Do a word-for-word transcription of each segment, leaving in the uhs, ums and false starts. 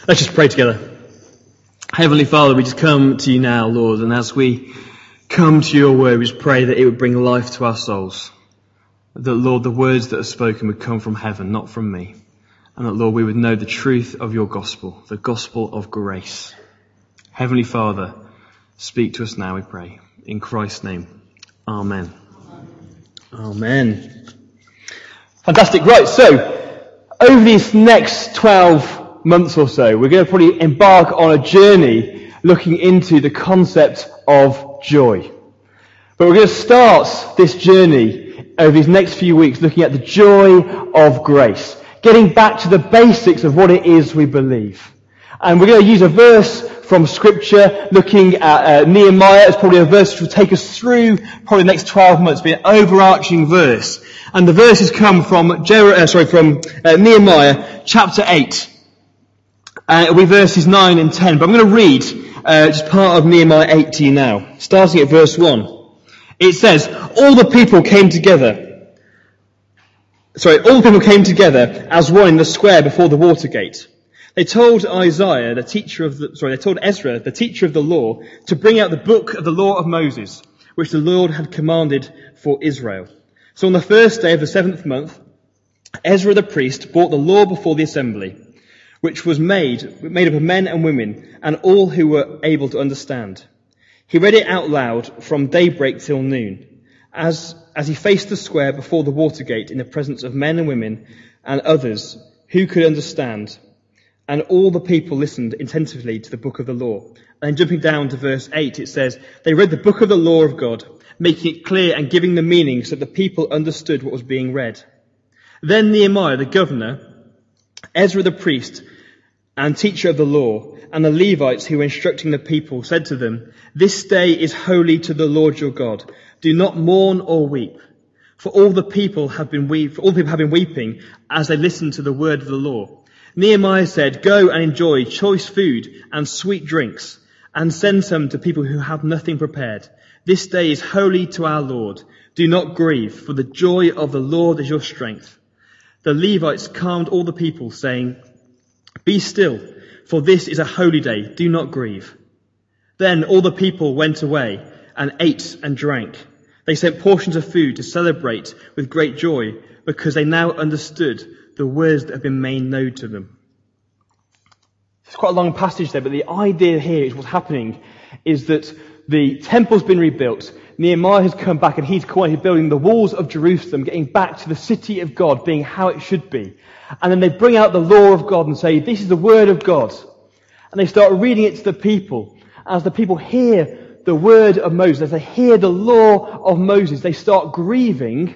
Let's just pray together. Heavenly Father, we just come to you now, Lord, and as we come to your word, we just pray that it would bring life to our souls. That, Lord, the words that are spoken would come from heaven, not from me. And that, Lord, we would know the truth of your gospel, the gospel of grace. Heavenly Father, speak to us now, we pray. In Christ's name, amen. Amen. Fantastic. Right, so, over these next twelve months or so, we're going to probably embark on a journey looking into the concept of joy. But we're going to start this journey over these next few weeks looking at the joy of grace, getting back to the basics of what it is we believe. And we're going to use a verse from Scripture, looking at uh, Nehemiah. It's probably a verse which will take us through probably the next twelve months, be an overarching verse. And the verses come from Jer- uh, sorry, from uh, Nehemiah chapter eight. Uh, it'll be verses nine and ten. But I'm going to read uh, just part of Nehemiah eight to you now, starting at verse one. It says, all the people came together. Sorry, all the people came together as one in the square before the water gate. They told Isaiah, the teacher of the, sorry, they told Ezra, the teacher of the law, to bring out the book of the law of Moses, which the Lord had commanded for Israel. So on the first day of the seventh month, Ezra the priest brought the law before the assembly, which was made, made up of men and women, and all who were able to understand. He read it out loud from daybreak till noon, as, as he faced the square before the water gate in the presence of men and women and others who could understand. And all the people listened attentively to the book of the law. And jumping down to verse eight, it says, they read the book of the law of God, making it clear and giving the meaning so that the people understood what was being read. Then Nehemiah, the governor, Ezra the priest and teacher of the law, and the Levites who were instructing the people said to them, this day is holy to the Lord your God. Do not mourn or weep. For all the people have been weep, for all the people have been weeping as they listened to the word of the law. Nehemiah said, go and enjoy choice food and sweet drinks, and send some to people who have nothing prepared. This day is holy to our Lord. Do not grieve, for the joy of the Lord is your strength. The Levites calmed all the people, saying, be still, for this is a holy day. Do not grieve. Then all the people went away and ate and drank. They sent portions of food to celebrate with great joy, because they now understood the words that have been made known to them. It's quite a long passage there, but the idea here is what's happening is that the temple's been rebuilt. Nehemiah has come back and he's quietly building the walls of Jerusalem, getting back to the city of God being how it should be. And then they bring out the law of God and say, this is the word of God. And they start reading it to the people. As the people hear the word of Moses, as they hear the law of Moses, they start grieving.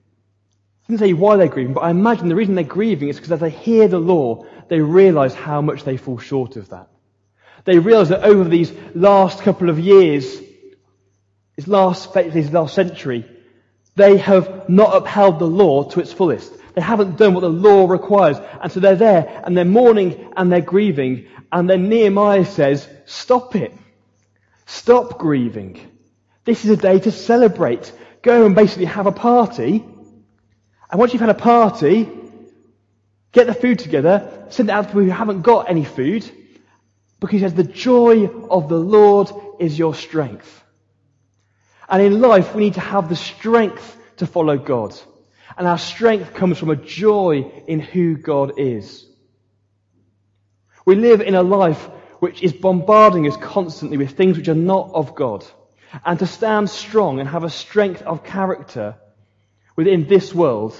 I didn't say why they're grieving, but I imagine the reason they're grieving is because as they hear the law, they realise how much they fall short of that. They realise that over these last couple of years, this last, this last century, they have not upheld the law to its fullest. They haven't done what the law requires. And so they're there and they're mourning and they're grieving. And then Nehemiah says, stop it. Stop grieving. This is a day to celebrate. Go and basically have a party. And once you've had a party, get the food together, send it out to people who haven't got any food. Because he says, the joy of the Lord is your strength. And in life, we need to have the strength to follow God. And our strength comes from a joy in who God is. We live in a life which is bombarding us constantly with things which are not of God. And to stand strong and have a strength of character within this world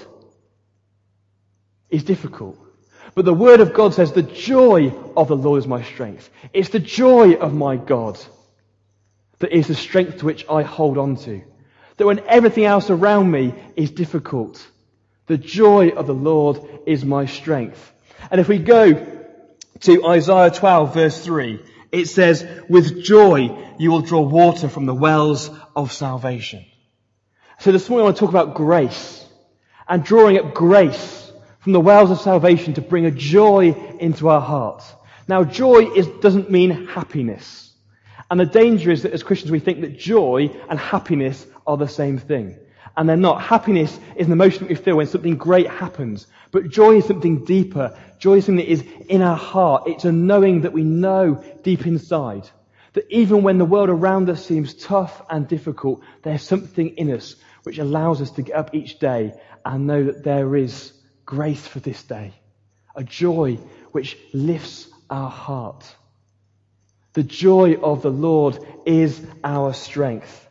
is difficult. But the Word of God says, the joy of the Lord is my strength. It's the joy of my God that is the strength to which I hold on to. That when everything else around me is difficult, the joy of the Lord is my strength. And if we go to Isaiah twelve verse three, it says, with joy you will draw water from the wells of salvation. So this morning I want to talk about grace and drawing up grace from the wells of salvation to bring a joy into our hearts. Now joy is, doesn't mean happiness. And the danger is that as Christians we think that joy and happiness are the same thing. and they're not. Happiness is an emotion that we feel when something great happens. But joy is something deeper. Joy is something that is in our heart. It's a knowing that we know deep inside that even when the world around us seems tough and difficult, there's something in us which allows us to get up each day and know that there is grace for this day. A joy which lifts our heart. The joy of the Lord is our strength.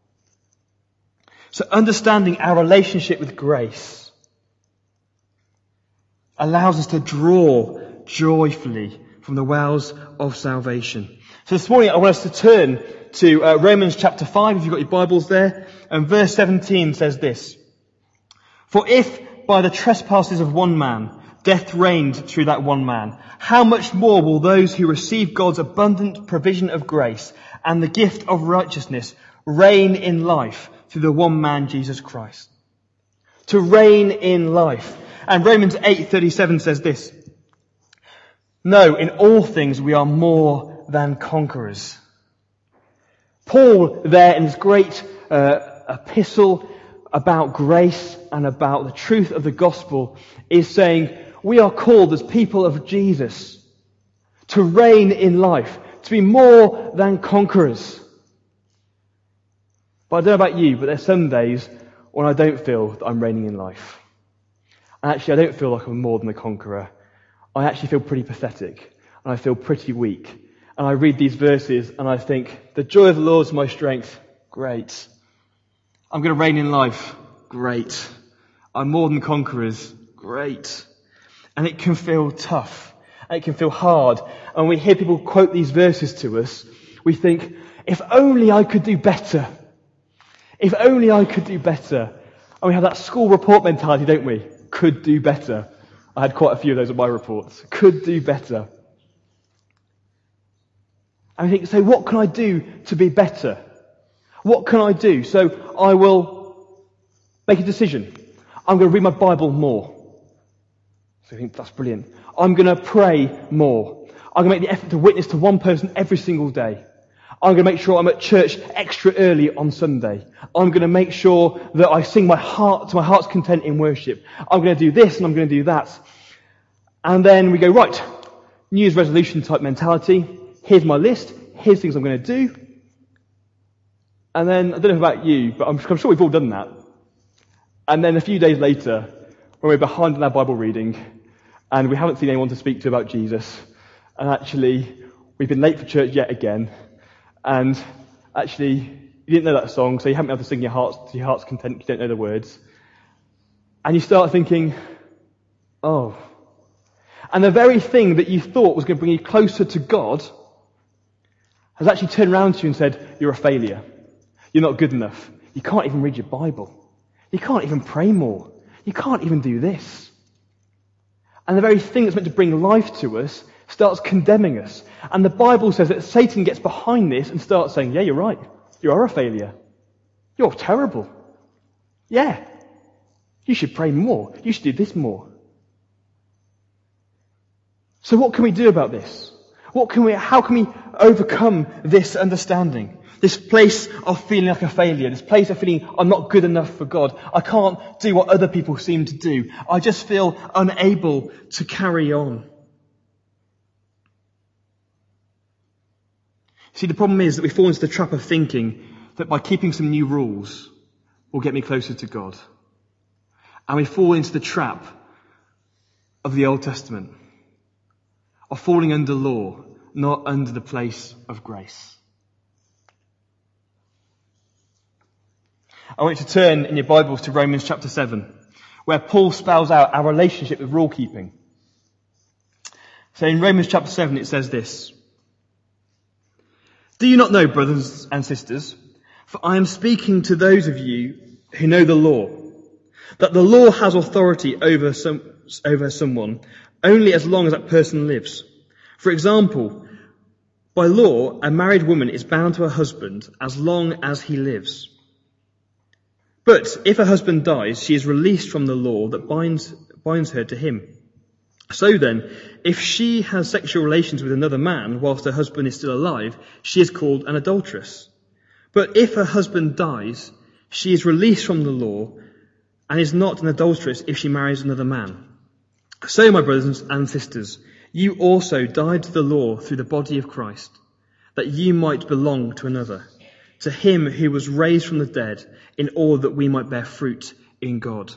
So understanding our relationship with grace allows us to draw joyfully from the wells of salvation. So this morning I want us to turn to uh, Romans chapter five, if you've got your Bibles there, and verse seventeen says this. For if by the trespasses of one man death reigned through that one man, how much more will those who receive God's abundant provision of grace and the gift of righteousness reign in life through the one man, Jesus Christ? To reign in life. And Romans eight thirty-seven says this. No, in all things we are more than conquerors. Paul there in his great uh, epistle about grace and about the truth of the gospel is saying we are called as people of Jesus to reign in life, to be more than conquerors. But I don't know about you, but there's some days when I don't feel that I'm reigning in life. And actually I don't feel like I'm more than a conqueror. I actually feel pretty pathetic and I feel pretty weak. And I read these verses and I think, the joy of the Lord is my strength. Great. I'm going to reign in life. Great. I'm more than conquerors. Great. And it can feel tough. And it can feel hard. And when we hear people quote these verses to us, we think, if only I could do better. If only I could do better. And we have that school report mentality, don't we? Could do better. I had quite a few of those on my reports. Could do better. And we think, so what can I do to be better? What can I do? So I will make a decision. I'm going to read my Bible more. So I think that's brilliant. I'm going to pray more. I'm going to make the effort to witness to one person every single day. I'm going to make sure I'm at church extra early on Sunday. I'm going to make sure that I sing my heart to my heart's content in worship. I'm going to do this and I'm going to do that. And then we go, right, New Year's resolution type mentality. Here's my list. Here's things I'm going to do. And then, I don't know about you, but I'm, I'm sure we've all done that. And then a few days later, when we're behind in our Bible reading, and we haven't seen anyone to speak to about Jesus, and actually, we've been late for church yet again, and actually, you didn't know that song, so you haven't been able to sing your heart's, to your heart's content, you don't know the words. And you start thinking, oh. And the very thing that you thought was going to bring you closer to God has actually turned around to you and said, you're a failure. You're not good enough. You can't even read your Bible. You can't even pray more. You can't even do this. And the very thing that's meant to bring life to us starts condemning us. And the Bible says that Satan gets behind this and starts saying, yeah, you're right. You are a failure. You're terrible. Yeah. You should pray more. You should do this more. So what can we do about this? What can we, how can we overcome this understanding? This place of feeling like a failure, this place of feeling I'm not good enough for God. I can't do what other people seem to do. I just feel unable to carry on. See, the problem is that we fall into the trap of thinking that by keeping some new rules will get me closer to God. And we fall into the trap of the Old Testament, of falling under law, not under the place of grace. I want you to turn in your Bibles to Romans chapter seven, where Paul spells out our relationship with rule keeping. So in Romans chapter seven it says this. Do you not know, brothers and sisters, for I am speaking to those of you who know the law, that the law has authority over some, over someone only as long as that person lives. For example, by law, a married woman is bound to her husband as long as he lives. But if her husband dies, she is released from the law that binds, binds her to him. So then, if she has sexual relations with another man whilst her husband is still alive, she is called an adulteress. But if her husband dies, She is released from the law and is not an adulteress if she marries another man. So, my brothers and sisters, you also died to the law through the body of Christ, that you might belong to another, to him who was raised from the dead, in order that we might bear fruit in God.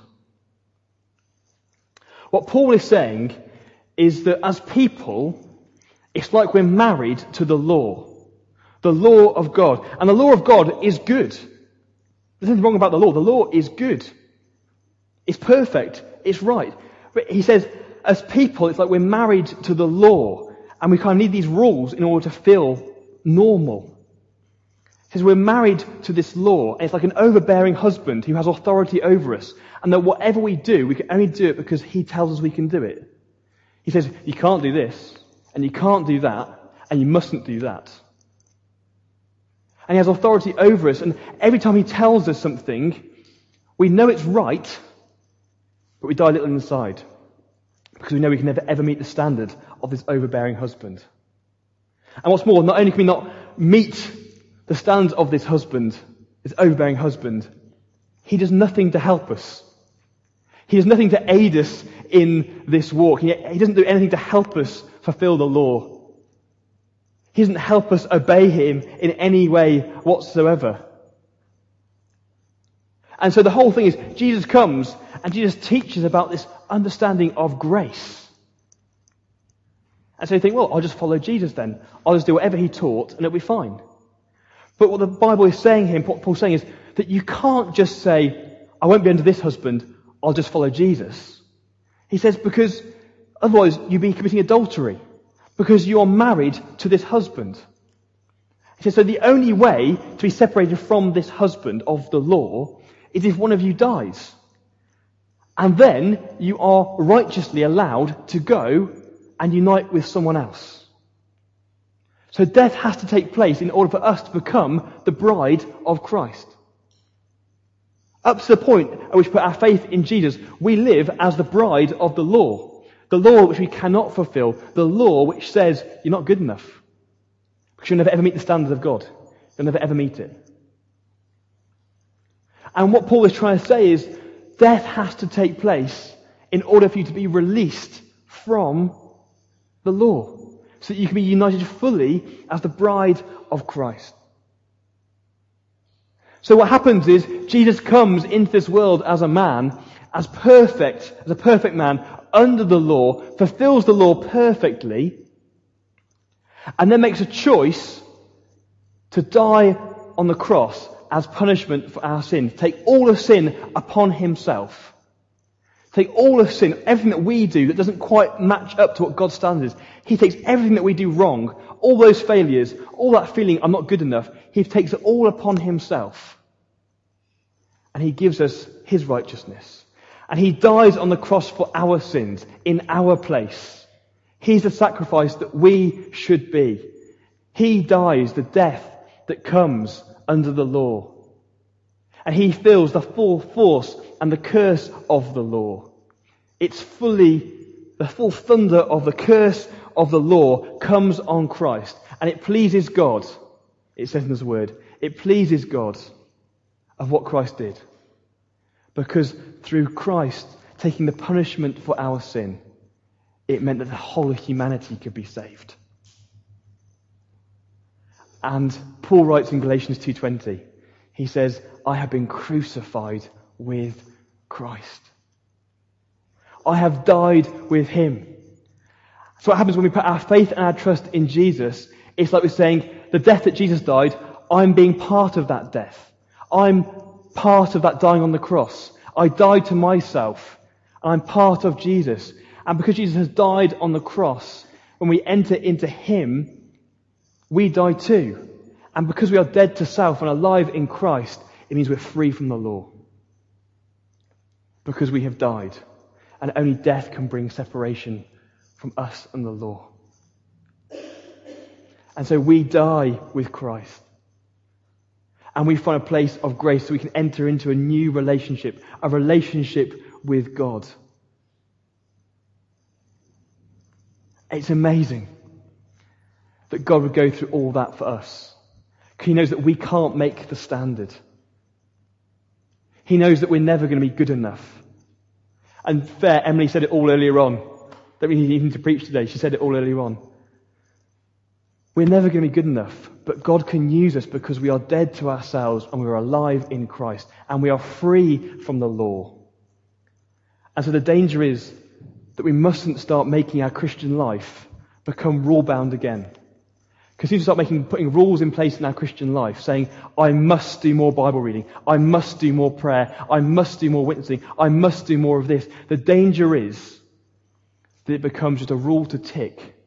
What Paul is saying is that as people, it's like we're married to the law. The law of God. And the law of God is good. There's nothing wrong about the law. The law is good. It's perfect. It's right. But he says, as people, it's like we're married to the law. And we kind of need these rules in order to feel normal. He says we're married to this law. And it's like an overbearing husband who has authority over us. And that whatever we do, we can only do it because he tells us we can do it. He says, you can't do this. And you can't do that. And you mustn't do that. And he has authority over us. And every time he tells us something, we know it's right, but we die a little inside. Because we know we can never ever meet the standard of this overbearing husband. And what's more, not only can we not meet the standards of this husband, this overbearing husband, he does nothing to help us. He does nothing to aid us in this walk. He, he doesn't do anything to help us fulfill the law. He doesn't help us obey him in any way whatsoever. And so the whole thing is, Jesus comes and Jesus teaches about this understanding of grace. And so you think, well, I'll just follow Jesus then. I'll just do whatever he taught and it'll be fine. But what the Bible is saying here, what Paul's saying is that you can't just say, I won't be under this husband, I'll just follow Jesus. He says, because otherwise you'd be committing adultery. Because you're married to this husband. He says, so the only way to be separated from this husband of the law is if one of you dies. And then you are righteously allowed to go and unite with someone else. So death has to take place in order for us to become the bride of Christ. Up to the point at which we put our faith in Jesus, we live as the bride of the law. The law which we cannot fulfill. The law which says you're not good enough. Because you'll never ever meet the standard of God. You'll never ever meet it. And what Paul is trying to say is death has to take place in order for you to be released from the law. So that you can be united fully as the bride of Christ. So what happens is Jesus comes into this world as a man, as perfect, as a perfect man, under the law, fulfills the law perfectly, and then makes a choice to die on the cross as punishment for our sin. Take all of sin upon himself. Take all of sin, everything that we do that doesn't quite match up to what God's standard is. He takes everything that we do wrong, all those failures, all that feeling I'm not good enough, he takes it all upon himself. And he gives us his righteousness. And he dies on the cross for our sins, in our place. He's the sacrifice that we should be. He dies the death that comes under the law. And he feels the full force and the curse of the law. It's fully, the full thunder of the curse of the law comes on Christ. And it pleases God, it says in his word, it pleases God of what Christ did. Because through Christ taking the punishment for our sin, it meant that the whole of humanity could be saved. And Paul writes in Galatians two twenty, he says, I have been crucified with Christ. I have died with him. So what happens when we put our faith and our trust in Jesus, it's like we're saying, the death that Jesus died, I'm being part of that death. I'm part of that dying on the cross. I died to myself. I'm part of Jesus. And because Jesus has died on the cross, when we enter into him, we die too. And because we are dead to self and alive in Christ, it means we're free from the law. Because we have died. And only death can bring separation from us and the law. And so we die with Christ. And we find a place of grace so we can enter into a new relationship, a relationship with God. It's amazing that God would go through all that for us. Because he knows that we can't make the standard. He knows that we're never going to be good enough. And fair, Emily said it all earlier on. Don't we need even to preach today. She said it all earlier on. We're never going to be good enough, but God can use us because we are dead to ourselves and we're alive in Christ and we are free from the law. And so the danger is that we mustn't start making our Christian life become rule-bound again. Because if you start making, putting rules in place in our Christian life, saying, I must do more Bible reading, I must do more prayer, I must do more witnessing, I must do more of this, the danger is that it becomes just a rule to tick,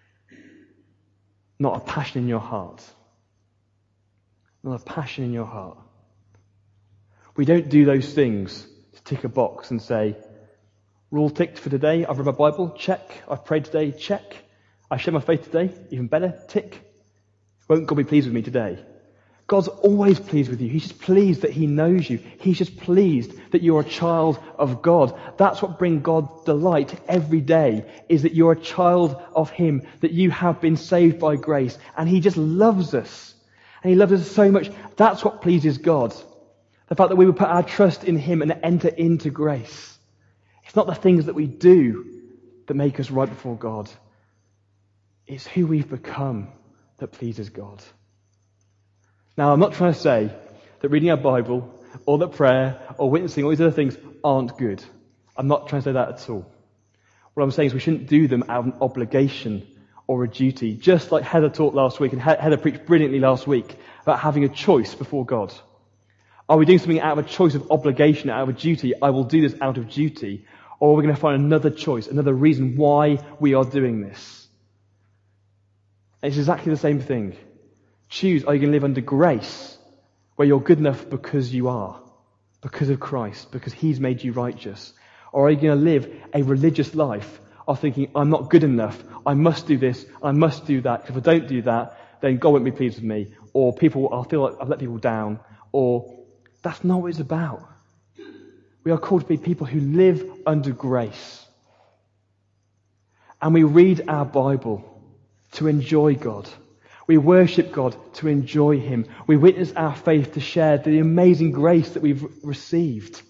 not a passion in your heart. Not a passion in your heart. We don't do those things to tick a box and say, rule ticked for today, I've read my Bible, check. I've prayed today, check. I share my faith today, even better, tick. Won't God be pleased with me today? God's always pleased with you. He's just pleased that he knows you. He's just pleased that you're a child of God. That's what brings God delight every day, is that you're a child of him, that you have been saved by grace. And he just loves us. And he loves us so much. That's what pleases God. The fact that we would put our trust in him and enter into grace. It's not the things that we do that make us right before God. It's who we've become that pleases God. Now, I'm not trying to say that reading our Bible, or that prayer, or witnessing, all these other things aren't good. I'm not trying to say that at all. What I'm saying is we shouldn't do them out of an obligation or a duty, just like Heather taught last week, and Heather preached brilliantly last week about having a choice before God. Are we doing something out of a choice of obligation, out of a duty? I will do this out of duty. Or are we going to find another choice, another reason why we are doing this? It's exactly the same thing. Choose, are you going to live under grace, where you're good enough because you are, because of Christ, because he's made you righteous? Or are you going to live a religious life of thinking, I'm not good enough, I must do this, I must do that, if I don't do that, then God won't be pleased with me, or people, I'll feel like I've let people down, or that's not what it's about. We are called to be people who live under grace. And we read our Bible to enjoy God. We worship God to enjoy him. We witness our faith to share the amazing grace that we've received.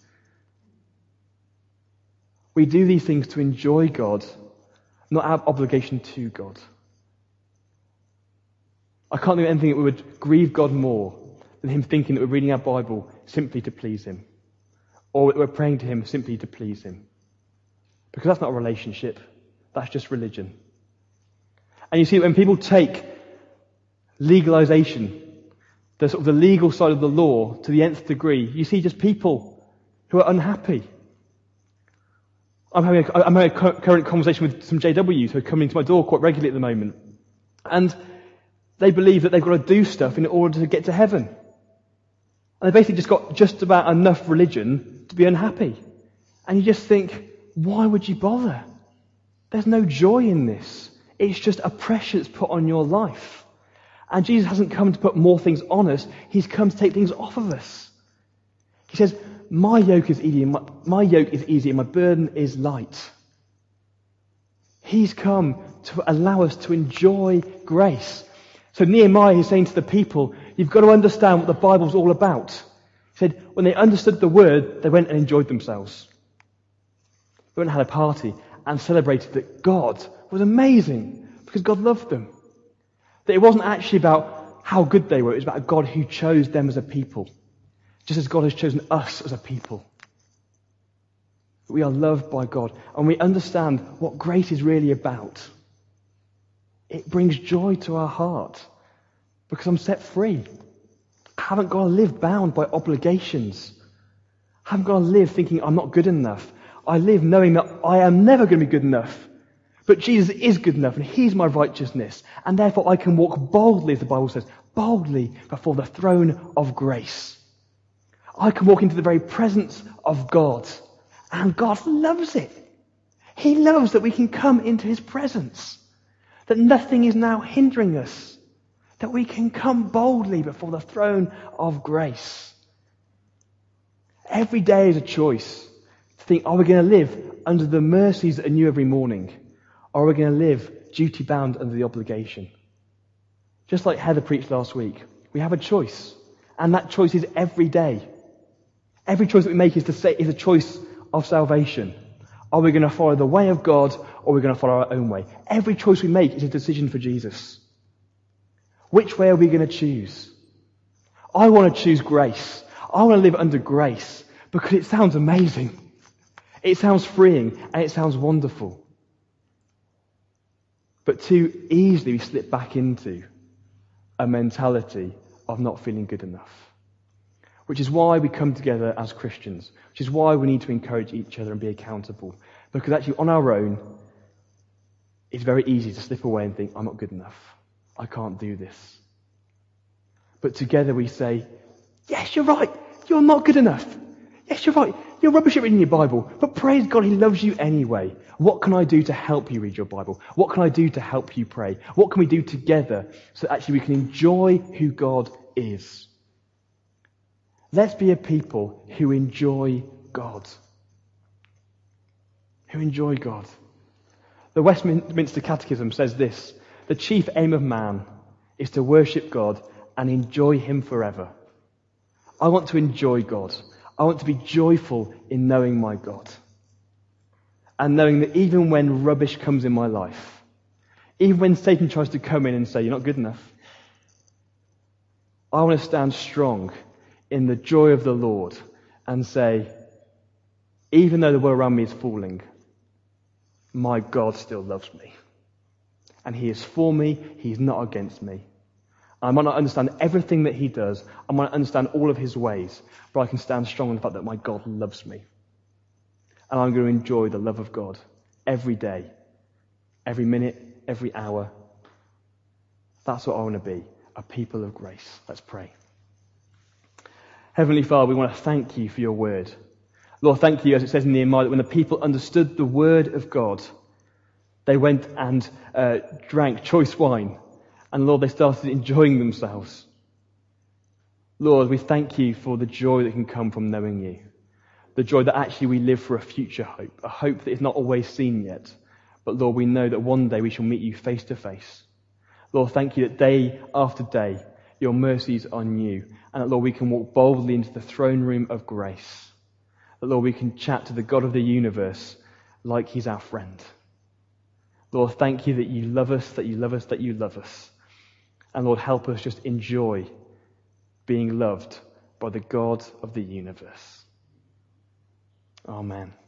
We do these things to enjoy God, not out of obligation to God. I can't think of anything that would grieve God more than him thinking that we're reading our Bible simply to please him, or that we're praying to him simply to please him. Because that's not a relationship. That's just religion. And you see, when people take legalization, the sort of the legal side of the law to the nth degree, you see just people who are unhappy. I'm having a, I'm having a current conversation with some J Ws who are coming to my door quite regularly at the moment. And they believe that they've got to do stuff in order to get to heaven. And they basically just got just about enough religion to be unhappy. And you just think, why would you bother? There's no joy in this. It's just a pressure that's put on your life. And Jesus hasn't come to put more things on us. He's come to take things off of us. He says, my yoke is easy, my, my yoke is easy, and my burden is light. He's come to allow us to enjoy grace. So Nehemiah is saying to the people, you've got to understand what the Bible's all about. He said, when they understood the word, they went and enjoyed themselves. They went and had a party and celebrated that God was amazing because God loved them. That it wasn't actually about how good they were, it was about a God who chose them as a people. Just as God has chosen us as a people. We are loved by God and we understand what grace is really about. It brings joy to our heart because I'm set free. I haven't got to live bound by obligations. I haven't got to live thinking I'm not good enough. I live knowing that I am never going to be good enough. But Jesus is good enough and he's my righteousness. And therefore I can walk boldly, as the Bible says, boldly before the throne of grace. I can walk into the very presence of God. And God loves it. He loves that we can come into his presence. That nothing is now hindering us. That we can come boldly before the throne of grace. Every day is a choice to think, are we going to live under the mercies that are new every morning? Or are we going to live duty-bound under the obligation? Just like Heather preached last week, we have a choice. And that choice is every day. Every choice that we make is to say is a choice of salvation. Are we going to follow the way of God, or are we going to follow our own way? Every choice we make is a decision for Jesus. Which way are we going to choose? I want to choose grace. I want to live under grace because it sounds amazing. It sounds freeing and it sounds wonderful. But too easily we slip back into a mentality of not feeling good enough. Which is why we come together as Christians. Which is why we need to encourage each other and be accountable. Because actually on our own, it's very easy to slip away and think, I'm not good enough. I can't do this. But together we say, yes, you're right. You're not good enough. Yes, you're right. You're rubbish at reading your Bible. But praise God, He loves you anyway. What can I do to help you read your Bible? What can I do to help you pray? What can we do together so that actually we can enjoy who God is? Let's be a people who enjoy God. Who enjoy God. The Westminster Catechism says this: the chief aim of man is to worship God and enjoy Him forever. I want to enjoy God. I want to be joyful in knowing my God. And knowing that even when rubbish comes in my life, even when Satan tries to come in and say, you're not good enough, I want to stand strong in the joy of the Lord and say, even though the world around me is falling, my God still loves me. And He is for me, He is not against me. I might not understand everything that He does, I might not understand all of His ways, but I can stand strong in the fact that my God loves me. And I'm going to enjoy the love of God every day, every minute, every hour. That's what I want to be, a people of grace. Let's pray. Heavenly Father, we want to thank You for Your word. Lord, thank You, as it says in Nehemiah, that when the people understood the word of God, they went and uh, drank choice wine. And Lord, they started enjoying themselves. Lord, we thank You for the joy that can come from knowing You. The joy that actually we live for a future hope, a hope that is not always seen yet. But Lord, we know that one day we shall meet You face to face. Lord, thank You that day after day, Your mercies are new. And that, Lord, we can walk boldly into the throne room of grace. That, Lord, we can chat to the God of the universe like He's our friend. Lord, thank You that You love us, that You love us, that You love us. And Lord, help us just enjoy being loved by the God of the universe. Amen.